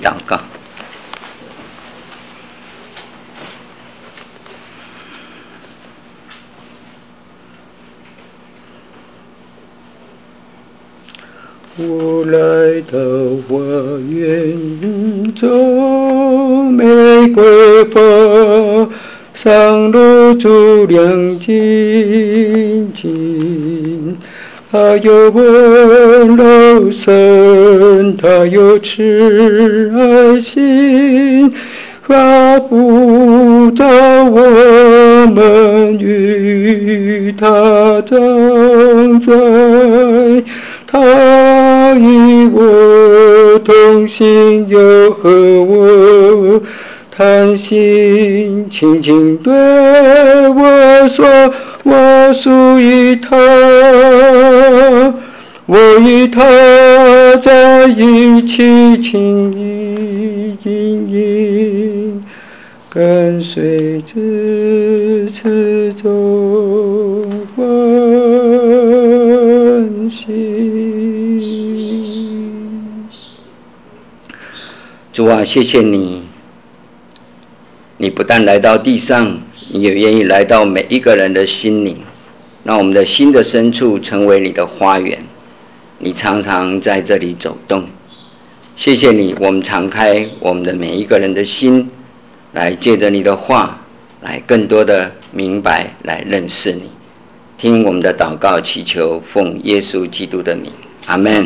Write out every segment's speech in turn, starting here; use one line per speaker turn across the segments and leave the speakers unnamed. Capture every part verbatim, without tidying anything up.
祷告。我来到花园中，玫瑰花上露出亮晶晶，它有温柔身，它有慈爱心，它不照我们与它同在，它与我同行，又和我谈心，轻轻对我说，我属于它，我与它在一起，情意隐隐跟随至此中欢喜。主啊，谢谢你，你不但来到地上，你也愿意来到每一个人的心灵，让我们的心的深处成为你的花园，你常常在这里走动。谢谢你，我们敞开我们的每一个人的心，来借着你的话，来更多的明白，来认识你。听我们的祷告祈求，奉耶稣基督的名，阿们。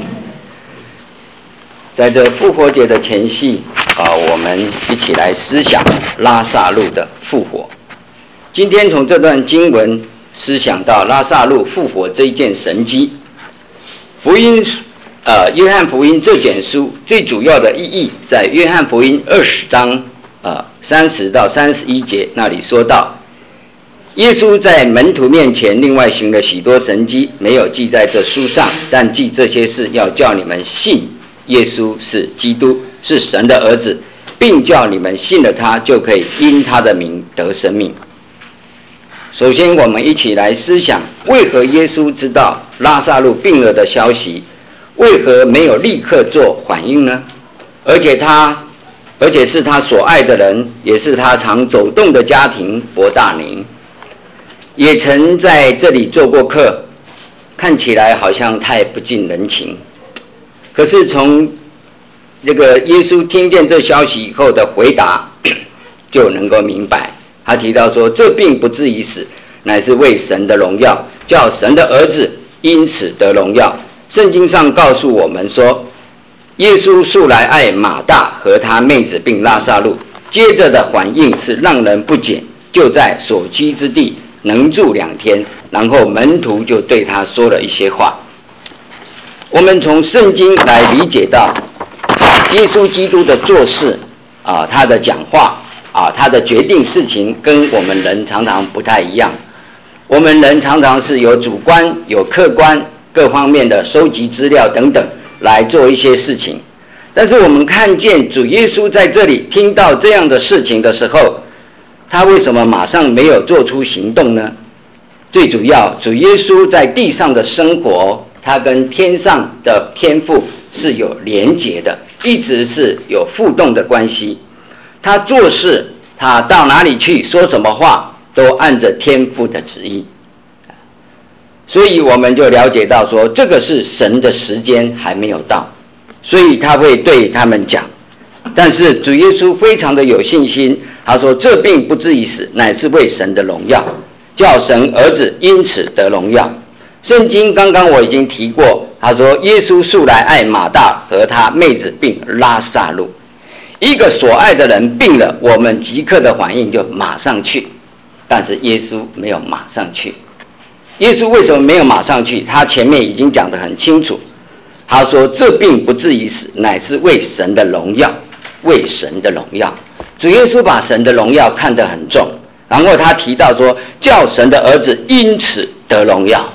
在这复活节的前夕啊，我们一起来思想拉撒路的复活。今天从这段经文思想到拉撒路复活这一件神迹。福音呃，约翰福音这卷书最主要的意义在约翰福音二十章呃三十到三十一节那里说到，耶稣在门徒面前另外行了许多神迹，没有记在这书上，但记这些事，要叫你们信耶稣是基督，是神的儿子，并叫你们信了他，就可以因他的名得生命。首先我们一起来思想，为何耶稣知道拉撒路病了的消息，为何没有立刻做反应呢？而且他而且是他所爱的人，也是他常走动的家庭伯大尼，也曾在这里做过客，看起来好像太不近人情。可是从这个耶稣听见这消息以后的回答就能够明白，他提到说，这病不至于死，乃是为神的荣耀，叫神的儿子因此得荣耀。圣经上告诉我们说，耶稣素来爱马大和他妹子并拉撒路，接着的反应是让人不解，就在所居之地能住两天，然后门徒就对他说了一些话。我们从圣经来理解到耶稣基督的做事啊，他的讲话啊，他的决定事情跟我们人常常不太一样。我们人常常是有主观有客观各方面的收集资料等等来做一些事情，但是我们看见主耶稣在这里听到这样的事情的时候，他为什么马上没有做出行动呢？最主要，主耶稣在地上的生活，他跟天上的天父是有连结的，一直是有互动的关系。他做事，他到哪里去说什么话，都按着天父的旨意。所以我们就了解到说，这个是神的时间还没有到，所以他会对他们讲。但是主耶稣非常的有信心，他说这病不至于死，乃是为神的荣耀，叫神儿子因此得荣耀。圣经刚刚我已经提过，他说耶稣素来爱马大和他妹子并拉撒路。一个所爱的人病了，我们即刻的反应就马上去，但是耶稣没有马上去。耶稣为什么没有马上去？他前面已经讲得很清楚，他说这病不至于死，乃是为神的荣耀，为神的荣耀。主耶稣把神的荣耀看得很重，然后他提到说，叫神的儿子因此得荣耀。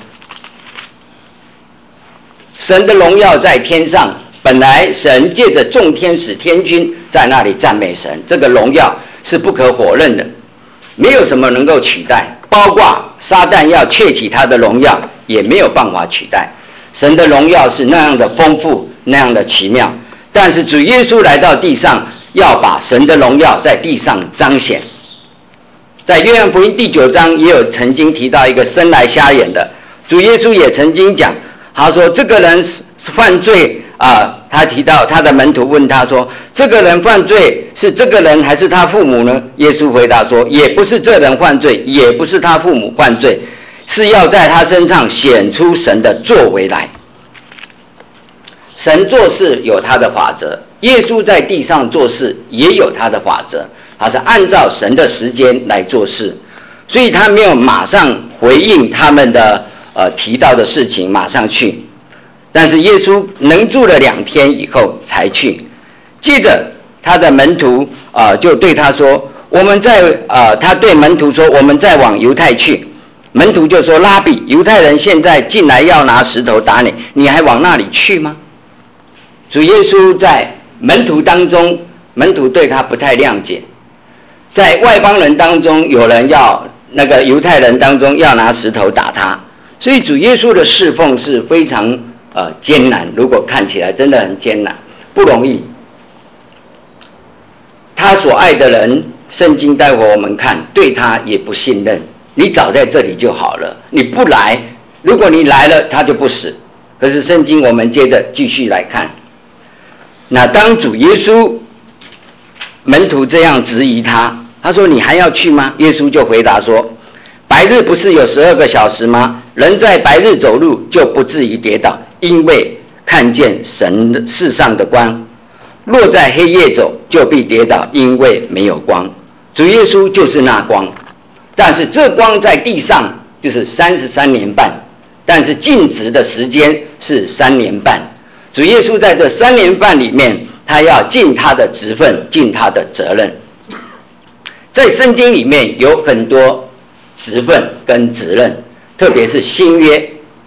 神的荣耀在天上，本来神借着众天使天君在那里赞美神，这个荣耀是不可否认的，没有什么能够取代，包括撒旦要窃取他的荣耀也没有办法取代。神的荣耀是那样的丰富，那样的奇妙， 但是主耶稣来到地上，要把神的荣耀在地上彰显。在约翰福音第九章也有曾经提到一个生来瞎眼的，主耶稣也曾经讲，他说这个人犯罪啊，他提到他的门徒问他说，这个人犯罪是这个人还是他父母呢？耶稣回答说，也不是这人犯罪，也不是他父母犯罪，是要在他身上显出神的作为来。神做事有他的法则，耶稣在地上做事也有他的法则，他是按照神的时间来做事，所以他没有马上回应他们的呃提到的事情，马上去。但是耶稣能住了两天以后才去。接着他的门徒啊、呃、就对他说，我们在呃他对门徒说，我们再往犹太去。门徒就说，拉比，犹太人现在进来要拿石头打你，你还往那里去吗？主耶稣在门徒当中，门徒对他不太谅解，在外邦人当中，有人要那个犹太人当中要拿石头打他，所以主耶稣的侍奉是非常呃艰难，如果看起来真的很艰难，不容易。他所爱的人，圣经待会我们看，对他也不信任，你早在这里就好了，你不来，如果你来了他就不死。可是圣经我们接着继续来看，那当主耶稣门徒这样质疑他，他说，你还要去吗？耶稣就回答说，白日不是有十二个小时吗？人在白日走路就不至于跌倒，因为看见神世上的光。若在黑夜走，就必跌倒，因为没有光。主耶稣就是那光，但是这光在地上就是三十三年半，但是尽职的时间是三年半。主耶稣在这三年半里面，他要尽他的职分，尽他的责任。在圣经里面有很多职分跟责任，特别是新约。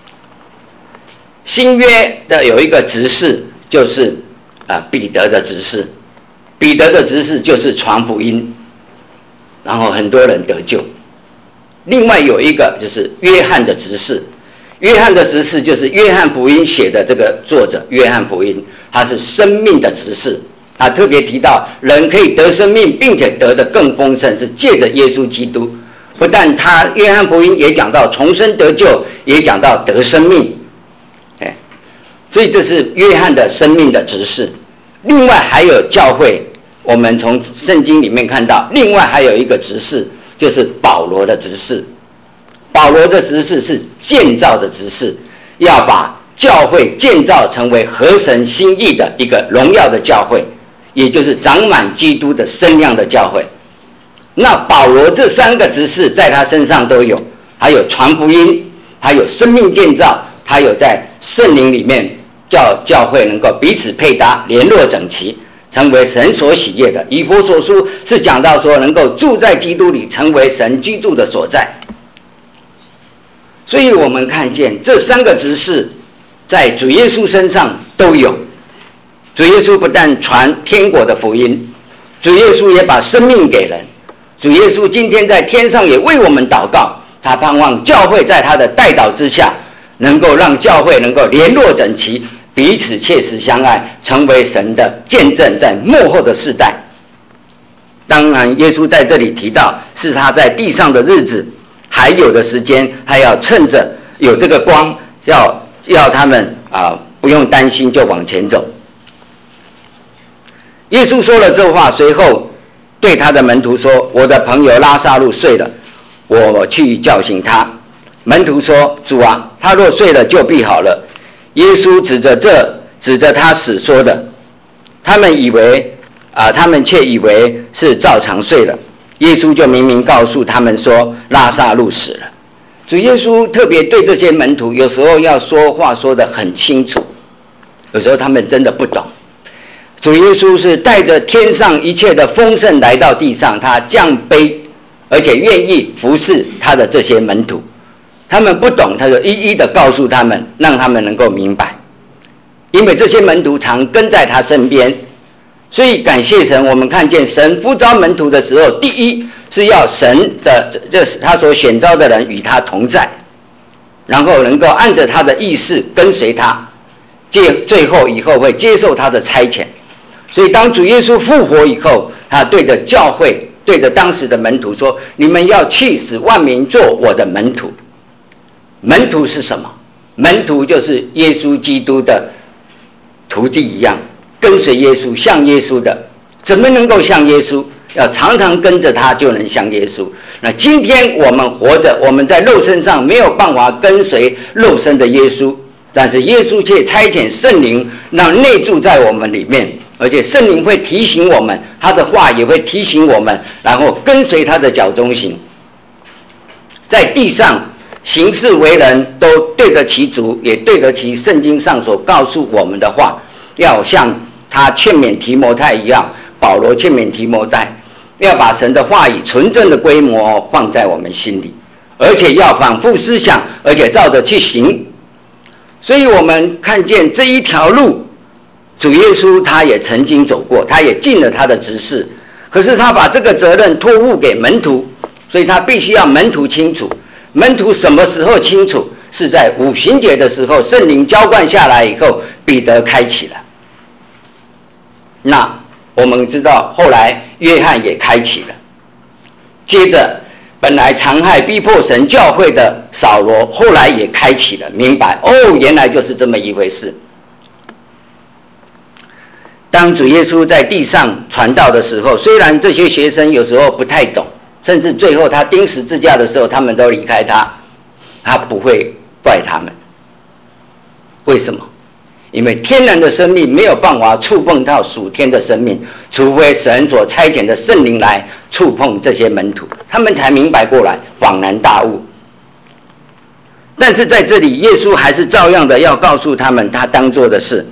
新约的有一个执事，就是啊彼得的执事。彼得的执事就是传福音，然后很多人得救。另外有一个就是约翰的执事，约翰的执事就是约翰福音写的这个作者，约翰福音，他是生命的执事。他特别提到人可以得生命，并且得的更丰盛，是借着耶稣基督。不但他约翰福音也讲到重生得救，也讲到得生命。哎，所以这是约翰的生命的执事。另外还有教会，我们从圣经里面看到，另外还有一个执事，就是保罗的执事。保罗的执事是建造的执事，要把教会建造成为合神心意的一个荣耀的教会，也就是长满基督的身量的教会。那保罗这三个执事在他身上都有，还有传福音，还有生命建造，还有在圣灵里面叫教会能够彼此配搭，联络整齐，成为神所喜悦的。以弗所书是讲到说能够住在基督里，成为神居住的所在。所以我们看见这三个执事在主耶稣身上都有。主耶稣不但传天国的福音，主耶稣也把生命给人。主耶稣今天在天上也为我们祷告，他盼望教会在他的代祷之下，能够让教会能够联络整齐，彼此切实相爱，成为神的见证，在末后的世代。当然耶稣在这里提到是他在地上的日子还有的时间，还要趁着有这个光，要要他们啊不用担心，就往前走。耶稣说了这话，随后对他的门徒说，我的朋友拉撒路睡了，我去叫醒他。门徒说，主啊，他若睡了就必好了。耶稣指着这指着他死说的，他们以为啊、呃，他们却以为是照常睡了。耶稣就明明告诉他们说，拉撒路死了。主耶稣特别对这些门徒，有时候要说话说得很清楚，有时候他们真的不懂。主耶稣是带着天上一切的丰盛来到地上，他降卑，而且愿意服侍他的这些门徒。他们不懂，他就一一的告诉他们，让他们能够明白。因为这些门徒常跟在他身边，所以感谢神，我们看见神呼召门徒的时候，第一是要神的这他所选召的人与他同在，然后能够按着他的意思跟随他，最后以后会接受他的差遣。 所以当主耶稣复活以后，他对着教会，对着当时的门徒说：你们要去使万民做我的门徒。门徒是什么？门徒就是耶稣基督的徒弟一样，跟随耶稣，像耶稣的。怎么能够像耶稣？要常常跟着他，就能像耶稣。那今天我们活着，我们在肉身上没有办法跟随肉身的耶稣，但是耶稣却差遣圣灵，让内住在我们里面，而且圣灵会提醒我们，他的话也会提醒我们，然后跟随他的脚中行。在地上行事为人都对得起主，也对得起圣经上所告诉我们的话，要像他劝勉提摩太一样，保罗劝勉提摩太，要把神的话语纯正的规模放在我们心里，而且要反复思想，而且照着去行。所以我们看见这一条路，主耶稣他也曾经走过，他也尽了他的职事，可是他把这个责任托付给门徒，所以他必须要门徒清楚。门徒什么时候清楚？是在五旬节的时候，圣灵浇灌下来以后，彼得开启了。那我们知道后来约翰也开启了，接着本来残害逼迫神教会的扫罗，后来也开启了，明白哦，原来就是这么一回事。当主耶稣在地上传道的时候，虽然这些学生有时候不太懂，甚至最后他钉十字架的时候，他们都离开他，他不会怪他们。为什么？因为天然的生命没有办法触碰到属天的生命，除非神所差遣的圣灵来触碰这些门徒，他们才明白过来，恍然大悟。但是在这里，耶稣还是照样的要告诉他们他当做的事。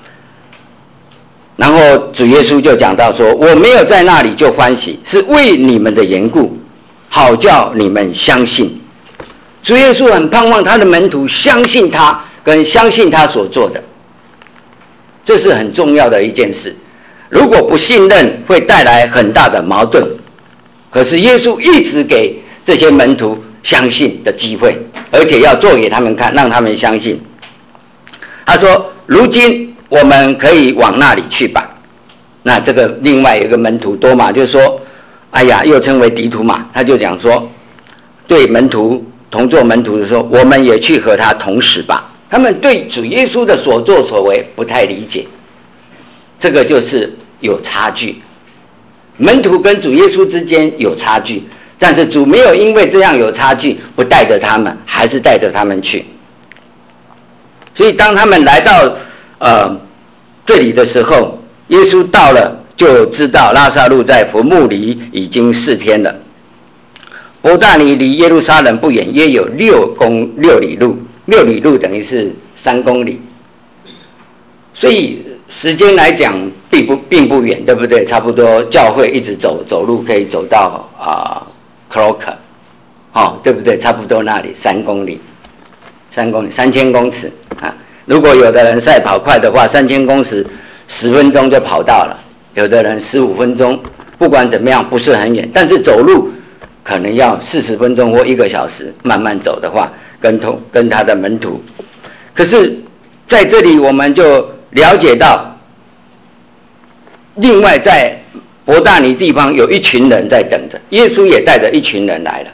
然后主耶稣就讲到说：我没有在那里就欢喜，是为你们的缘故，好叫你们相信。主耶稣很盼望他的门徒相信他，跟相信他所做的，这是很重要的一件事。如果不信任，会带来很大的矛盾。可是耶稣一直给这些门徒相信的机会，而且要做给他们看，让他们相信。他说：如今我们可以往那里去吧。那这个另外一个门徒多马就说：哎呀，又称为迪图马，他就讲说，对门徒同做门徒的时候，我们也去和他同死吧。他们对主耶稣的所作所为不太理解，这个就是有差距。门徒跟主耶稣之间有差距，但是主没有因为这样有差距不带着他们，还是带着他们去。所以当他们来到呃这里的时候，耶稣到了就知道拉撒路在坟墓里已经四天了。伯大尼离耶路撒冷不远，约有六公六里路，六里路等于是三公里，所以时间来讲并不并不远，对不对？差不多教会一直走走路可以走到啊 Clock， 哦，对不对？差不多那里三公里，三公里三千公尺啊。如果有的人赛跑快的话，三千公尺十分钟就跑到了，有的人十五分钟，不管怎么样不是很远，但是走路可能要四十分钟或一个小时，慢慢走的话，跟同跟他的门徒。可是在这里我们就了解到，另外在伯大尼地方有一群人在等着，耶稣也带着一群人来了。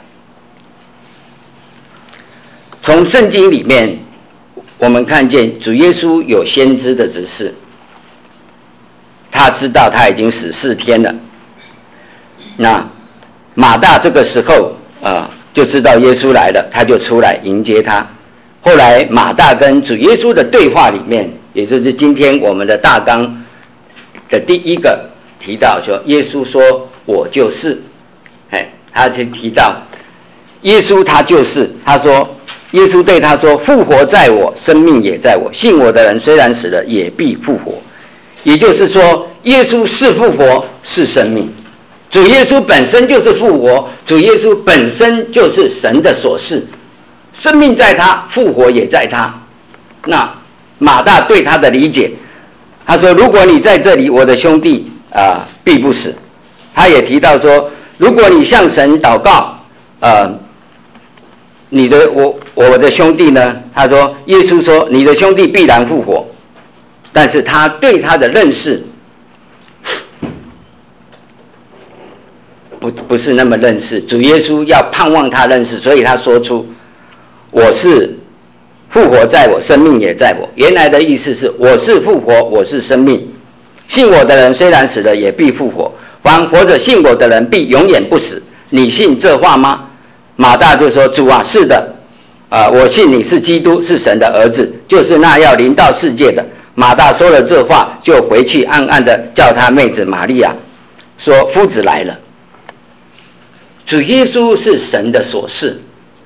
从圣经里面我们看见主耶稣有先知的指示，他知道他已经死四天了。那马大这个时候呃就知道耶稣来了，他就出来迎接他。后来马大跟主耶稣的对话里面，也就是今天我们的大纲的第一个提到说，耶稣说我就是，哎，他就提到耶稣他就是，他说耶稣对他说，复活在我，生命也在我，信我的人虽然死了也必复活。也就是说耶稣是复活，是生命。主耶稣本身就是复活，主耶稣本身就是神的所示，生命在他，复活也在他。那马大对他的理解，他说如果你在这里，我的兄弟啊、呃、必不死。他也提到说，如果你向神祷告，呃你的我我的兄弟呢，他说耶稣说你的兄弟必然复活。但是他对他的认识不不是那么认识主耶稣，要盼望他认识，所以他说出我是复活在我，生命也在我。原来的意思是我是复活，我是生命，信我的人虽然死了也必复活，凡活着信我的人必永远不死。你信这话吗？马大就说主啊，是的，呃、我信你是基督，是神的儿子，就是那要临到世界的。马大说了这话，就回去暗暗的叫他妹子玛利亚说，夫子来了。主耶稣是神的所示。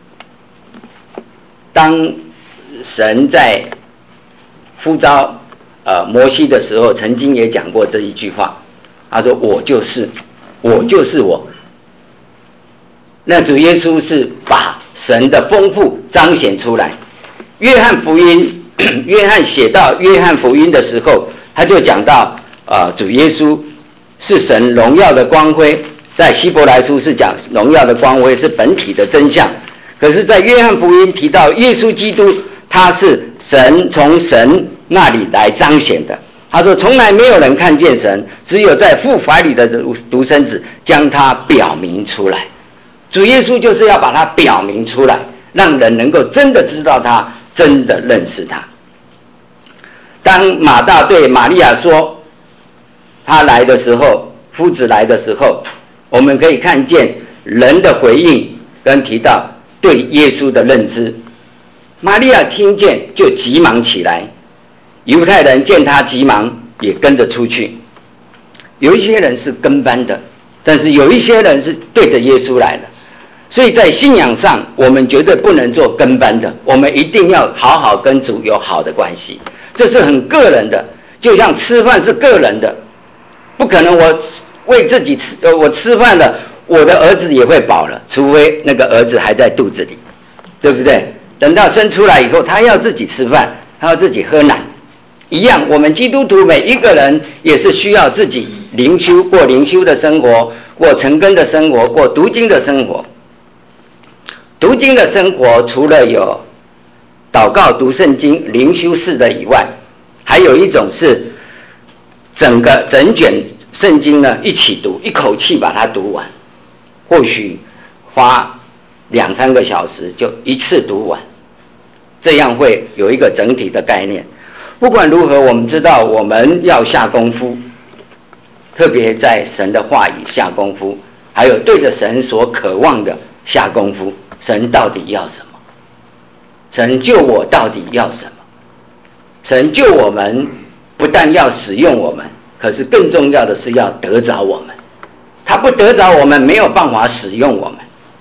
当神在呼召呃摩西的时候，曾经也讲过这一句话，他说我就是我就是我。那主耶稣是把神的丰富彰显出来。约翰福音约翰写到约翰福音的时候，他就讲到呃主耶稣是神荣耀的光辉，在希伯来书是讲荣耀的光辉是本体的真相。可是在约翰福音提到耶稣基督，他是神从神那里来彰显的。他说从来没有人看见神，只有在父怀里的独生子将他表明出来。主耶稣就是要把它表明出来，让人能够真的知道他，真的认识他。当马大对玛利亚说他来的时候，夫子来的时候，我们可以看见人的回应跟提到对耶稣的认知。玛利亚听见就急忙起来，犹太人见他急忙也跟着出去。有一些人是跟班的，但是有一些人是对着耶稣来的。所以在信仰上，我们绝对不能做跟班的，我们一定要好好跟主有好的关系，这是很个人的。就像吃饭是个人的，不可能我为自己吃，我吃饭了，我的儿子也会饱了，除非那个儿子还在肚子里，对不对？等到生出来以后，他要自己吃饭，他要自己喝奶一样。我们基督徒每一个人也是需要自己灵修，过灵修的生活，过晨更的生活，过读经的生活。读经的生活除了有祷告、读圣经、灵修式的以外，还有一种是整个整卷圣经呢一起读，一口气把它读完，或许花两三个小时就一次读完，这样会有一个整体的概念。不管如何，我们知道我们要下功夫，特别在神的话语下功夫，还有对着神所渴望的下功夫。神到底要什么？神救我到底要什么？神救我们不但要使用我们，可是更重要的是要得着我们。他不得着我们，没有办法使用我们。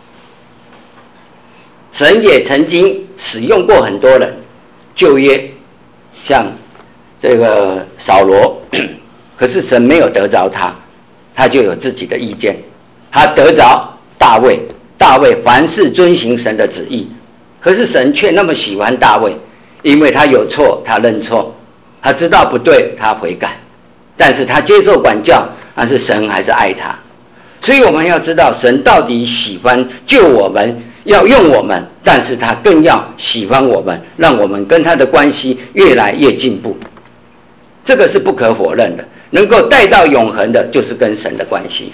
神也曾经使用过很多人，旧约像这个扫罗，可是神没有得着他，他就有自己的意见。他得着大卫，大卫凡事遵行神的旨意，可是神却那么喜欢大卫，因为他有错他认错，他知道不对他悔改，但是他接受管教，但是神还是爱他。所以我们要知道神到底喜欢救我们，要用我们，但是他更要喜欢我们，让我们跟他的关系越来越进步，这个是不可否认的。能够带到永恒的就是跟神的关系。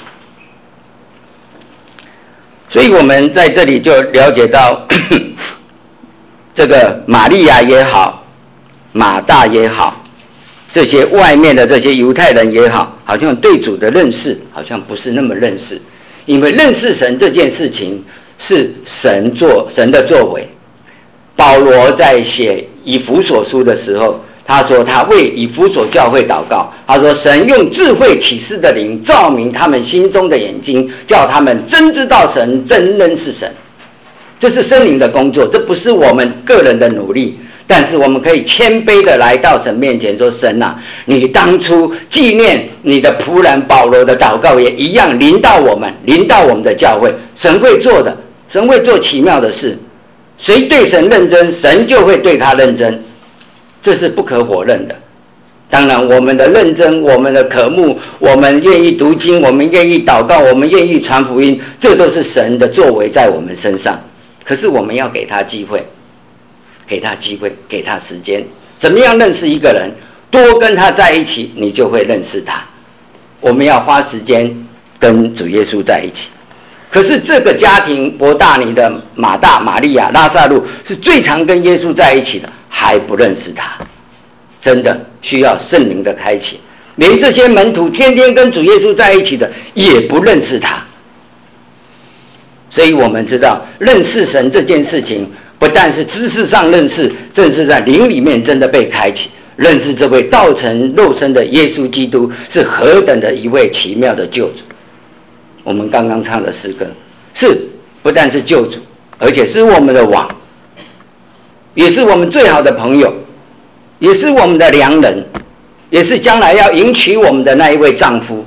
所以我们在这里就了解到这个玛利亚也好，马大也好，这些外面的这些犹太人也好，好像对主的认识好像不是那么认识。因为认识神这件事情是神做神的作为。保罗在写以弗所书的时候，他说他为以弗所教会祷告，他说神用智慧启示的灵照明他们心中的眼睛，叫他们真知道神，真认识神。这是圣灵的工作，这不是我们个人的努力，但是我们可以谦卑的来到神面前说，神啊，你当初纪念你的仆人保罗的祷告也一样临到我们，临到我们的教会。神会做的，神会做奇妙的事，谁对神认真，神就会对他认真，这是不可否认的。当然我们的认真，我们的渴慕，我们愿意读经，我们愿意祷告，我们愿意传福音，这都是神的作为在我们身上。可是我们要给他机会，给他机会，给他时间。怎么样认识一个人？多跟他在一起，你就会认识他。我们要花时间跟主耶稣在一起。可是这个家庭伯大尼的马大、玛利亚、拉撒路是最常跟耶稣在一起的，还不认识他，真的需要圣灵的开启。连这些门徒天天跟主耶稣在一起的也不认识他。所以我们知道认识神这件事情不但是知识上认识，正是在灵里面真的被开启，认识这位道成肉身的耶稣基督是何等的一位奇妙的救主。我们刚刚唱的诗歌是不但是救主，而且是我们的王，也是我们最好的朋友，也是我们的良人，也是将来要迎娶我们的那一位丈夫。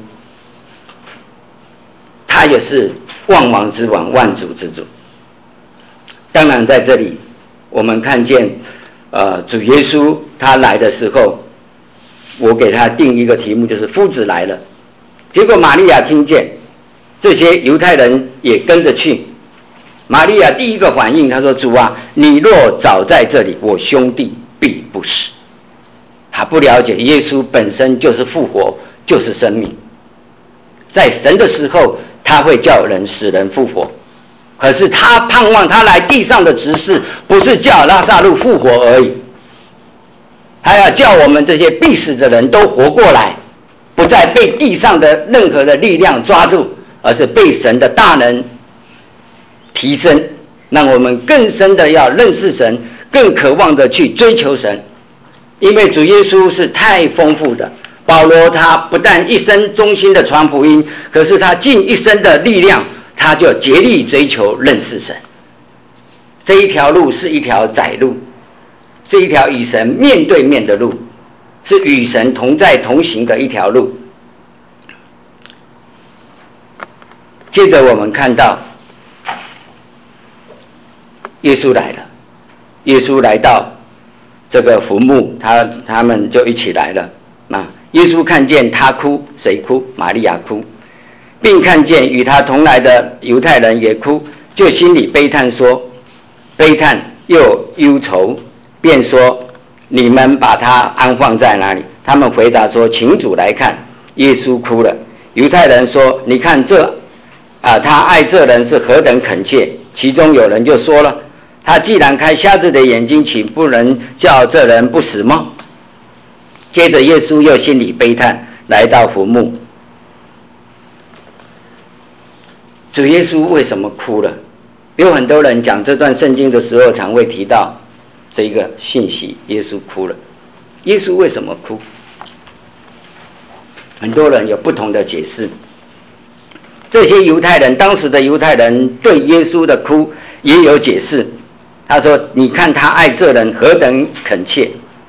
他也是万王之王，万主之主。当然在这里我们看见呃，主耶稣他来的时候，我给他定一个题目，就是夫子来了。结果玛利亚听见，这些犹太人也跟着去。玛利亚第一个反应，他说：主啊，你若早在这里，我兄弟必不死。他不了解耶稣本身就是复活，就是生命，在神的时候他会叫人使人复活。可是他盼望他来地上的执事不是叫拉撒路复活而已，他要叫我们这些必死的人都活过来，不再被地上的任何的力量抓住，而是被神的大能提升，让我们更深的要认识神，更渴望的去追求神。因为主耶稣是太丰富的，保罗他不但一生忠心的传福音，可是他尽一生的力量，他就竭力追求认识神。这一条路是一条窄路，是一条与神面对面的路，是与神同在同行的一条路。接着我们看到耶稣来了，耶稣来到这个坟墓，他他们就一起来了。那耶稣看见他哭，谁哭？玛利亚哭，并看见与他同来的犹太人也哭，就心里悲叹说，悲叹又忧愁，便说：你们把他安放在哪里？他们回答说：请主来看。耶稣哭了。犹太人说：你看这啊，他爱这人是何等恳切。其中有人就说了：他既然开瞎子的眼睛，岂不能叫这人不死吗？接着耶稣又心里悲叹，来到坟墓。主耶稣为什么哭了？有很多人讲这段圣经的时候常会提到这个信息，耶稣哭了。耶稣为什么哭？很多人有不同的解释。这些犹太人，当时的犹太人对耶稣的哭也有解释。他说：你看他爱这人何等恳切。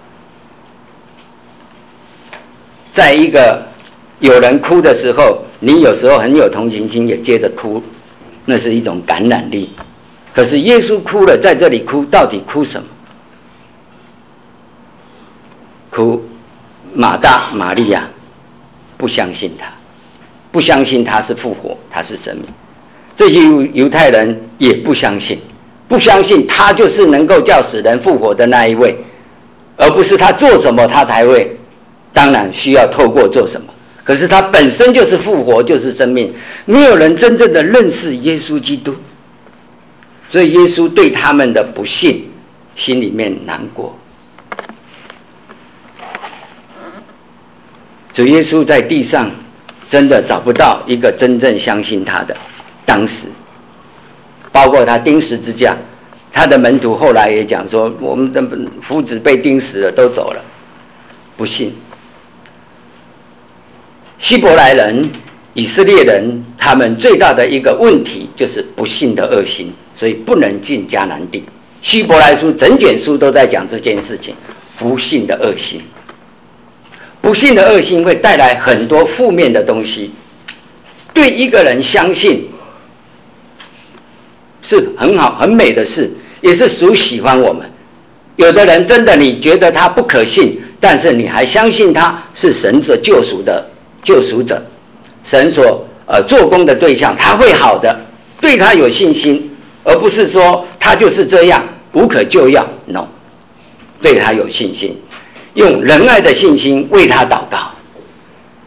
在一个有人哭的时候，你有时候很有同情心，也接着哭，那是一种感染力。可是耶稣哭了，在这里哭，到底哭什么？哭马大、玛利亚不相信他，不相信他是复活，他是生命。这些犹太人也不相信，不相信他就是能够叫死人复活的那一位，而不是他做什么他才会。当然需要透过做什么，可是他本身就是复活，就是生命。没有人真正的认识耶稣基督，所以耶稣对他们的不信心里面难过。主耶稣在地上真的找不到一个真正相信他的，当时包括他钉十字架，他的门徒后来也讲说，我们的夫子被钉死了，都走了，不信。希伯来人、以色列人，他们最大的一个问题就是不信的恶心，所以不能进迦南地。希伯来书整卷书都在讲这件事情，不信的恶心。不信的恶心会带来很多负面的东西。对一个人相信是很好很美的事，也是属喜欢我们。有的人真的你觉得他不可信，但是你还相信他是神所救赎的救赎者，神所呃做工的对象，他会好的，对他有信心，而不是说他就是这样无可救药。 no， 对他有信心，用仁爱的信心为他祷告。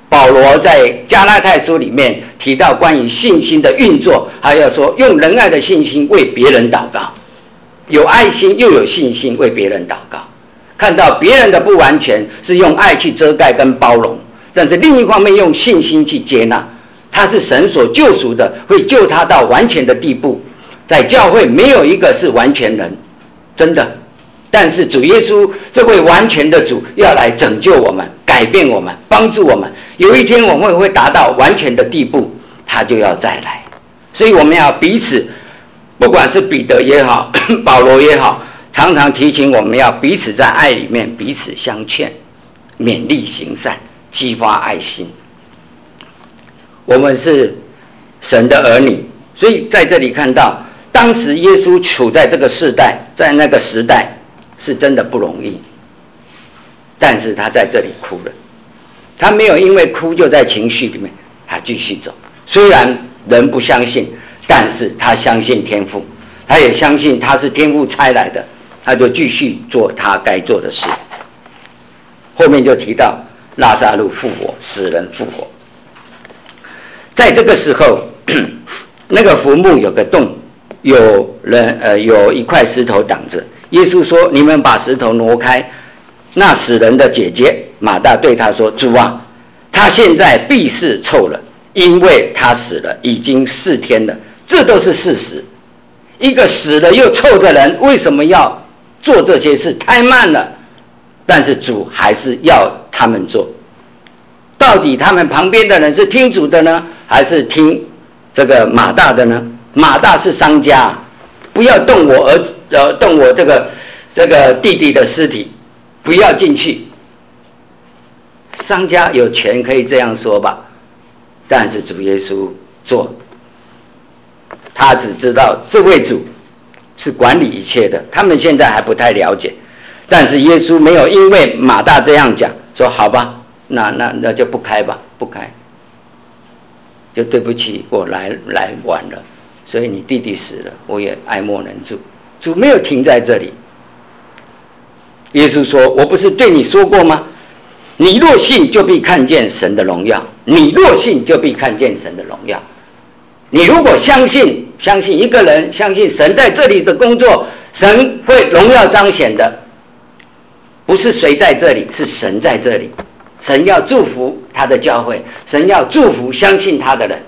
保罗在加拉太书里面提到关于信心的运作，还要说用仁爱的信心为别人祷告，有爱心又有信心为别人祷告，看到别人的不完全是用爱去遮盖跟包容，但是另一方面用信心去接纳，他是神所救赎的，会救他到完全的地步。在教会没有一个是完全人，真的，但是主耶稣这位完全的主要来拯救我们，改变我们，帮助我们，有一天我们会达到完全的地步，他就要再来。所以我们要彼此，不管是彼得也好，保罗也好，常常提醒我们要彼此在爱里面彼此相劝，勉励行善，激发爱心。我们是神的儿女，所以在这里看到当时耶稣处在这个世代，在那个时代是真的不容易，但是他在这里哭了，他没有因为哭就在情绪里面，他继续走。虽然人不相信，但是他相信天父，他也相信他是天父差来的，他就继续做他该做的事。后面就提到拉撒路复活，死人复活。在这个时候，那个坟墓有个洞，有人呃有一块石头挡着。耶稣说：“你们把石头挪开。”那死人的姐姐马大对他说：“主啊，他现在必是臭了，因为他死了，已经四天了。”这都是事实。一个死了又臭的人，为什么要做这些事？太慢了。但是主还是要他们做。到底他们旁边的人是听主的呢，还是听这个马大的呢？马大是商家，不要动我儿子，呃，动我这个这个弟弟的尸体，不要进去。商家有权可以这样说吧，但是主耶稣做，他只知道这位主是管理一切的，他们现在还不太了解。但是耶稣没有因为马大这样讲，说好吧，那那那就不开吧，不开，就对不起，我来来晚了，所以你弟弟死了，我也爱莫能助。主没有停在这里。耶稣说：“我不是对你说过吗？你若信，就必看见神的荣耀。你若信，就必看见神的荣耀。你如果相信，相信一个人，相信神在这里的工作，神会荣耀彰显的。不是谁在这里，是神在这里。神要祝福他的教会，神要祝福相信他的人。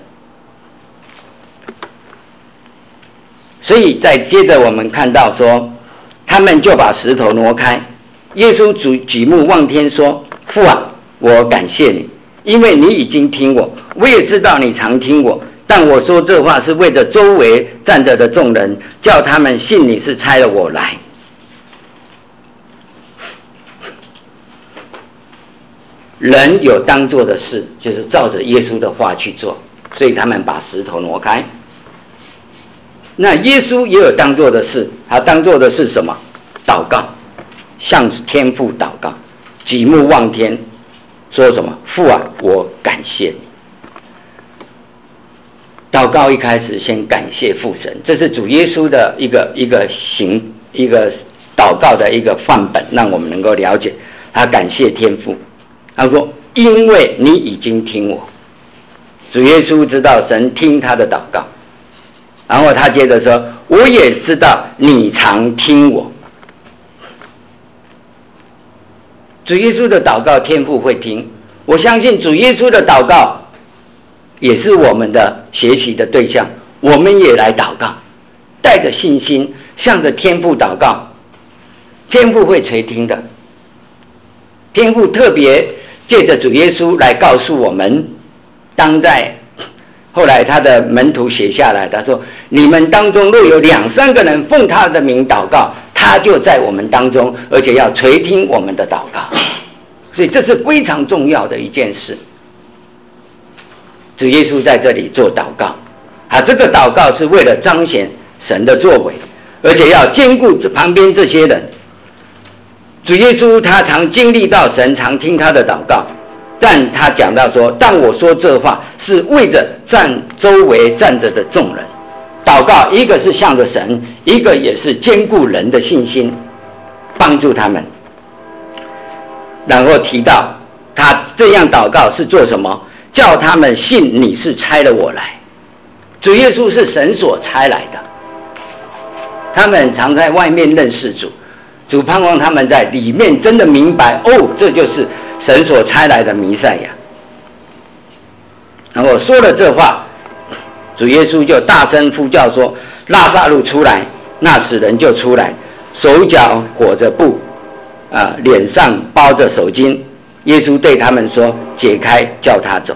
所以再接着我们看到说，他们就把石头挪开。耶稣举举目望天说：父啊，我感谢你，因为你已经听我，我也知道你常听我。但我说这话是为了周围站着的众人，叫他们信你是差了我来。人有当做的事，就是照着耶稣的话去做，所以他们把石头挪开。那耶稣也有当做的事，他当做的是什么？祷告，向天父祷告，举目望天，说什么？父啊，我感谢你。祷告一开始先感谢父神，这是主耶稣的一个一个行一个祷告的一个范本，让我们能够了解他感谢天父。他说：因为你已经听我。主耶稣知道神听他的祷告，然后他接着说：我也知道你常听我。主耶稣的祷告天父会听，我相信主耶稣的祷告也是我们的学习的对象，我们也来祷告，带着信心向着天父祷告，天父会垂听的。天父特别借着主耶稣来告诉我们，当在后来他的门徒写下来，他说：你们当中若有两三个人奉他的名祷告，他就在我们当中，而且要垂听我们的祷告。所以这是非常重要的一件事。主耶稣在这里做祷告啊，这个祷告是为了彰显神的作为，而且要兼顾旁边这些人。主耶稣他常经历到神常听他的祷告，但他讲到说：但我说这话是为着站周围站着的众人。祷告一个是向着神，一个也是兼顾人的信心，帮助他们。然后提到他这样祷告是做什么？叫他们信你是差了我来。主耶稣是神所差来的，他们常在外面认识主，主盼望他们在里面真的明白，哦，这就是神所差来的弥赛亚。然后说了这话，主耶稣就大声呼叫说：拉撒路出来！那死人就出来，手脚裹着布，啊，脸上包着手巾。耶稣对他们说：解开，叫他走。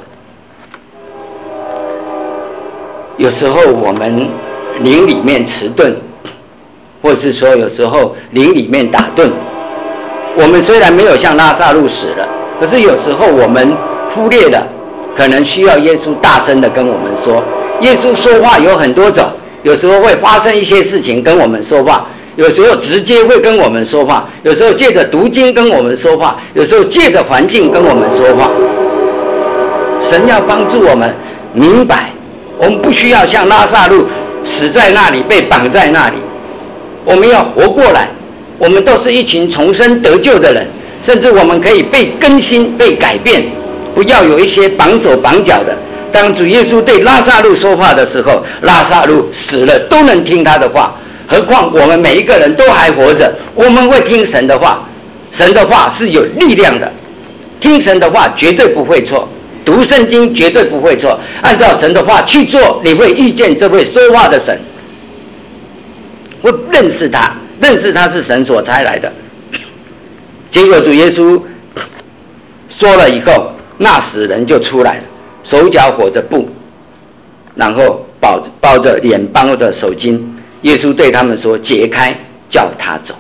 有时候我们灵里面迟钝，或是说有时候灵里面打盹，我们虽然没有像拉撒路死了，可是有时候我们忽略了，可能需要耶稣大声的跟我们说。耶稣说话有很多种，有时候会发生一些事情跟我们说话，有时候直接会跟我们说话，有时候借着读经跟我们说话，有时候借着环境跟我们说话。神要帮助我们明白，我们不需要像拉撒路死在那里，被绑在那里，我们要活过来。我们都是一群重生得救的人，甚至我们可以被更新、被改变，不要有一些绑手绑脚的。当主耶稣对拉撒路说话的时候，拉撒路死了都能听他的话，何况我们每一个人都还活着，我们会听神的话。神的话是有力量的，听神的话绝对不会错，读圣经绝对不会错，按照神的话去做，你会遇见这位说话的神，会认识他，认识他是神所差来的。结果主耶稣说了以后，那死人就出来了，手脚裹着布，然后包包着脸，包着手巾。耶稣对他们说：解开，叫他走。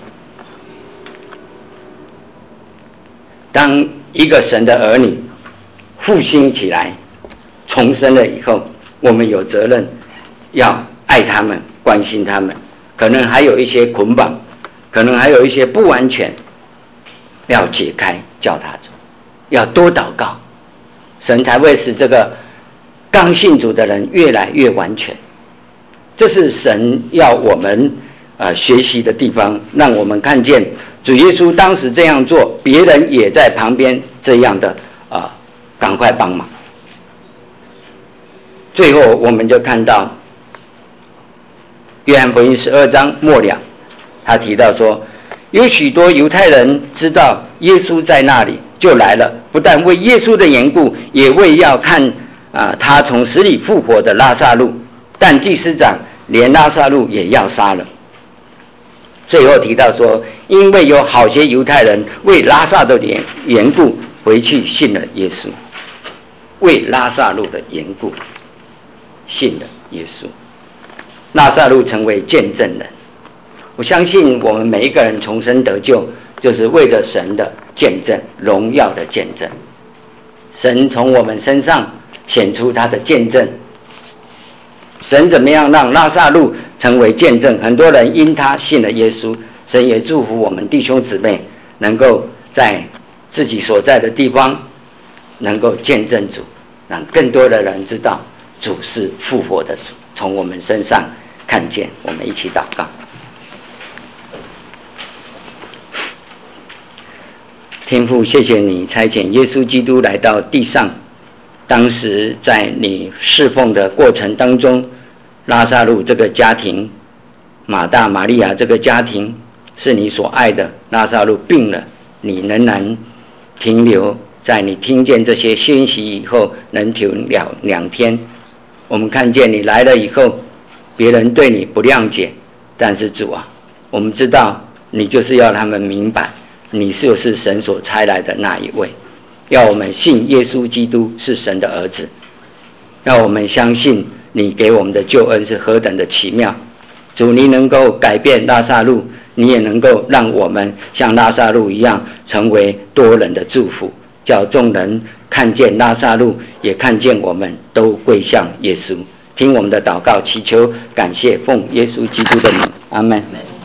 当一个神的儿女复兴起来，重生了以后，我们有责任要爱他们，关心他们，可能还有一些捆绑，可能还有一些不完全，要解开，叫他走，要多祷告，神才会使这个刚信主的人越来越完全。这是神要我们、呃、学习的地方，让我们看见主耶稣当时这样做，别人也在旁边这样的啊，赶快帮忙。最后我们就看到约翰福音十二章末了，他提到说，有许多犹太人知道耶稣在那里，就来了，不但为耶稣的缘故，也为要看、啊、他从死里复活的拉撒路。但祭司长连拉撒路也要杀了。最后提到说，因为有好些犹太人为拉撒路的缘故回去信了耶稣，为拉撒路的缘故信了耶稣，拉撒路成为见证人。我相信我们每一个人重生得救，就是为了神的见证，荣耀的见证。神从我们身上显出他的见证。神怎么样让拉撒路成为见证？很多人因他信了耶稣。神也祝福我们弟兄姊妹能够在自己所在的地方能够见证主，让更多的人知道主是复活的主，从我们身上看见。我们一起祷告。天父，谢谢你差遣耶稣基督来到地上，当时在你侍奉的过程当中，拉撒路这个家庭，马大玛利亚这个家庭是你所爱的。拉撒路病了，你仍然停留在你听见这些信息以后能停了两天。我们看见你来了以后，别人对你不谅解，但是主啊，我们知道你就是要他们明白，你就是神所差来的那一位，要我们信耶稣基督是神的儿子，让我们相信你给我们的救恩是何等的奇妙。主，你能够改变拉撒路，你也能够让我们像拉撒路一样成为多人的祝福，叫众人看见拉撒路，也看见我们，都归向耶稣。听我们的祷告，祈求感谢，奉耶稣基督的名，阿们。